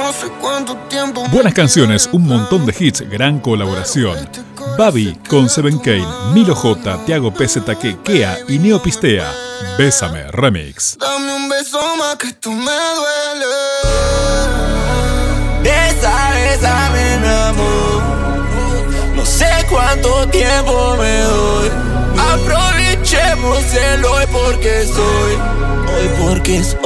no sé cuánto tiempo. Buenas canciones, un montón de hits, gran colaboración. Babi con Seven Kane, Milo J, Tiago PZK, Kea y Neopistea. Bésame, remix. Dame un beso más que esto me duele. Bésame, mi amor. No sé cuánto tiempo me doy. Aprovechemos el hoy porque soy. Hoy porque soy.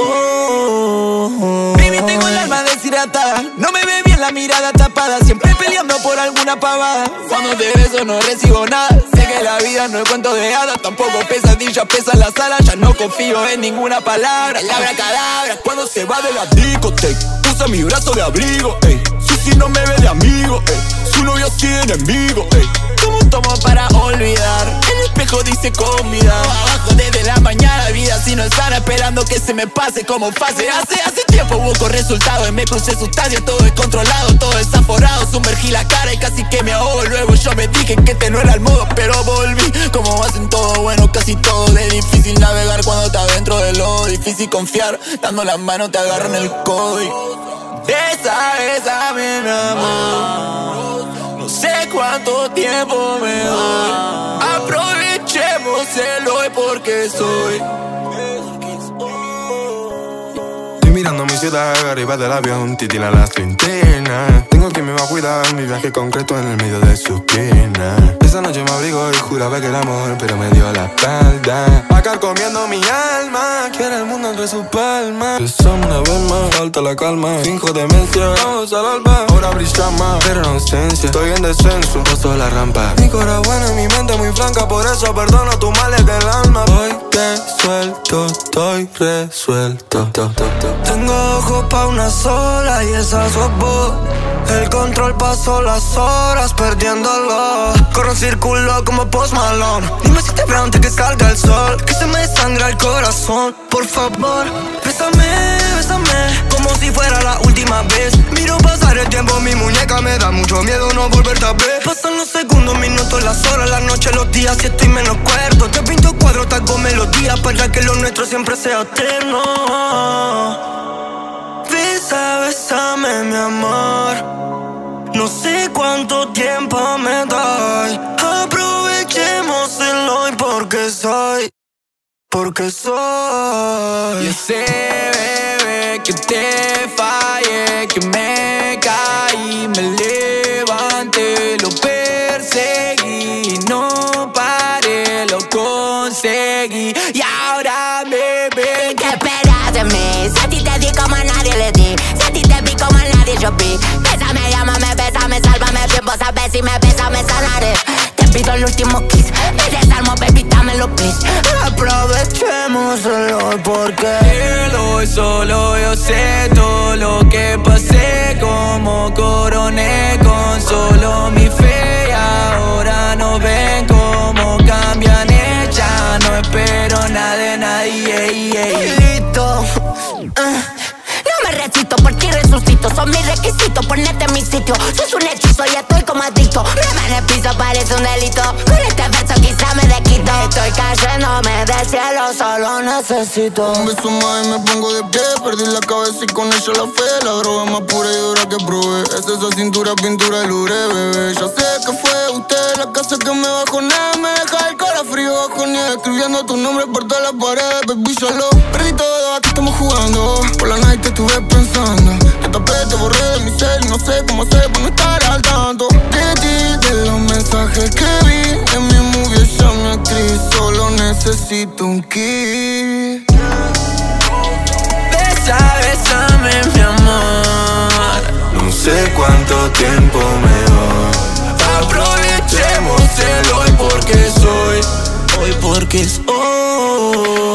Baby, tengo el alma deshidratada. No me ve bien la mirada tapada. Siempre peleando por alguna pavada. Cuando te beso no recibo nada. Sé que la vida no es cuento de hadas. Tampoco pesadilla, pesa la sala. Ya no confío en ninguna palabra. El abracadabra cuando se va de la discoteca. Usa mi brazo de abrigo, ey. Si no me ve de amigo, ey. Su novio así de enemigo, ey. ¿Cómo tomo para olvidar? El espejo dice convidado. Abajo desde la mañana, vida si no es sana, esperando que se me pase como fase. Hace tiempo busco resultados y me crucé sustancias. Todo es controlado, todo es aforado. Sumergí la cara y casi que me ahogo. Luego yo me dije que este no era el modo, pero volví. Como hacen todo, bueno, casi todo. De difícil navegar cuando estás dentro del lodo. Difícil confiar, dando la mano te agarran el codo y... Bésame, mi amor. No sé cuánto tiempo me doy. Aprovechemos el hoy porque soy. Estoy mirando mi ciudad arriba del avión, titila las linternas. Tengo que me va a cuidar mi viaje concreto en el medio de sus piernas. Esa noche me abrigo y juraba que era amor, pero me dio la espalda. Acá comiendo mi alma, quiere el mundo entre sus palmas. Besame una vez más, falta la calma. Finjo demencia, vamos al alba. Ahora brilla más, pero en ausencia. Estoy en descenso, paso la rampa. Mi corazón buena y mi mente muy franca, por eso perdono tus males del alma. Hoy te suelto, estoy resuelto. Tengo ojos pa' una sola y esa sos vos. El control pasó las horas perdiéndolo. Corro en círculo como Post Malone. Dime si te veo antes que salga el sol, que se me desangra el corazón. Por favor, bésame como si fuera la última vez. Miro pasar el tiempo, mi muñeca me da mucho miedo no volverte a ver. Pasan los segundos, minutos, las horas, las noches, los días y estoy menos cuerdo. Te pinto cuadros, te hago melodía para que lo nuestro siempre sea eterno. Bésame, mi amor. No sé cuánto tiempo me doy. Aprovechemos el hoy porque soy. Porque soy. Yo sé, bebé, que te fallé, que me caí, me levanté, lo perseguí, no paré, lo conseguí y ahora me ven. ¿Qué esperas de mí? Si a ti te di como a nadie le di, si a ti te vi como a nadie yo vi. Bésame, llámame, bésame, sálvame, bien, vos sabés si me besas me sanaré. Te pido el último kiss, me desarmo, baby, dámelo please. Aprovechemos el hoy porque el hoy solo yo sé todo lo que pasé, como coroné con solo mi fe y ahora no ven cómo cambian ella. No espero nada de nadie. listo. No me resisto porque resucito, son mis requisitos, ponerte en mi sitio. Sos un hechizo y estoy como adicto. Me en el piso parece un delito. Con este beso quizá me desquito. Estoy cayéndome del cielo, solo necesito Un beso más y me pongo de pie. Perdí la cabeza y con ella la fe. La droga más pura y dura que probé. Es esa cintura, pintura y lure, bebé. Ya sé que fue usted la casa que me bajonea. Me deja el corazón frío bajo nieve. Escribiendo tu nombre por todas las paredes. Baby, ya lo perdí todo, aquí estamos jugando. Por la night te estuve pensando. Te tapé, te borré de mi cel. No sé cómo hacer para no estar al tanto de ti, de los mensajes que vi. En mi movie ella mi actriz. Solo necesito un kiss. Bésame, mi amor. No sé cuánto tiempo me doy. Aprovechemos el hoy porque soy. Hoy porque soy.